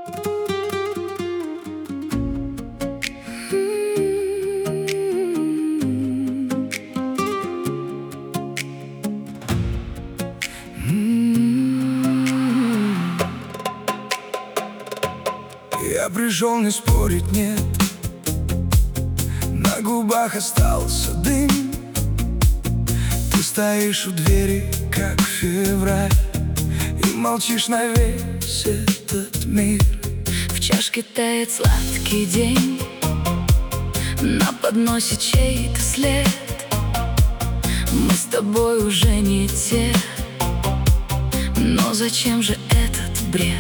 Я пришел не спорить, нет. На губах остался дым. Ты стоишь у двери, как февраль, и молчишь на весь этот мир. В чашке тает сладкий день, на подносе чей-то след. Мы с тобой уже не те, но зачем же этот бред?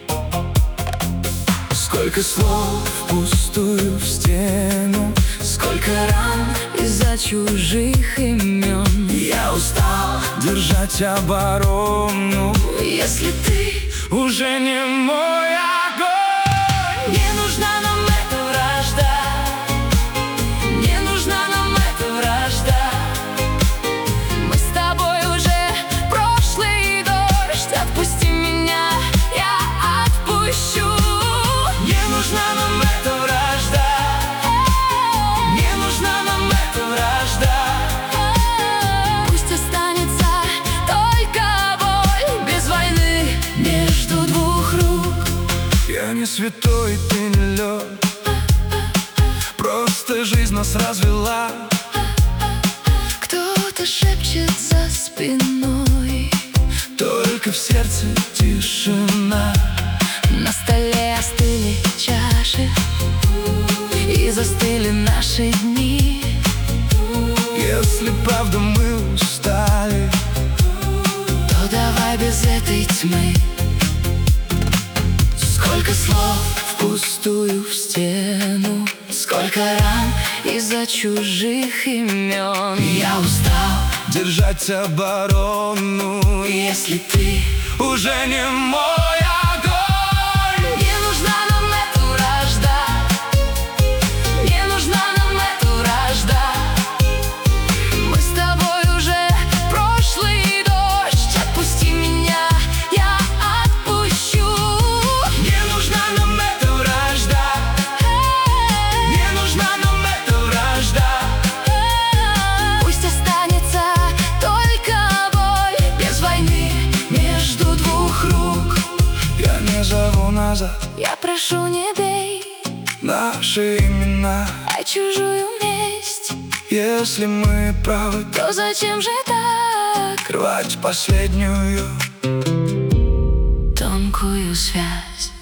Сколько слов впустую в стену, Сколько ран из-за чужих имен. я устал держать оборону. Если ты Уже не мой огонь. не нужна нам эта вражда, не нужна нам эта вражда. Мы с тобой уже прошлый дождь. Отпусти меня, я отпущу. Не нужна нам эта вражда, не нужна нам эта вражда. Пусть останется только боль, без войны между двух рук. Я не святой, ты не лед, просто жизнь нас развела. Кто-то шепчет за спиной, Только в сердце тишина. на столе остыли чаши и застыли наши дни. Если правда мы устали, То давай без этой тьмы. Сколько слов впустую в стену, сколько ран из-за чужих имен. я устал держать оборону. Если ты Уже не мой огонь. не нужна нам эта вражда, не нужна нам эта вражда. Мы с тобой уже прошлый дождь. Отпусти меня, я отпущу. Не нужна нам эта вражда, не нужна нам эта вражда. Пусть останется только боль, без войны между двух рук. Я не зову назад Я прошу, не бей, наши имена. а чужую месть. Если мы правы, То зачем же так рвать последнюю тонкую связь?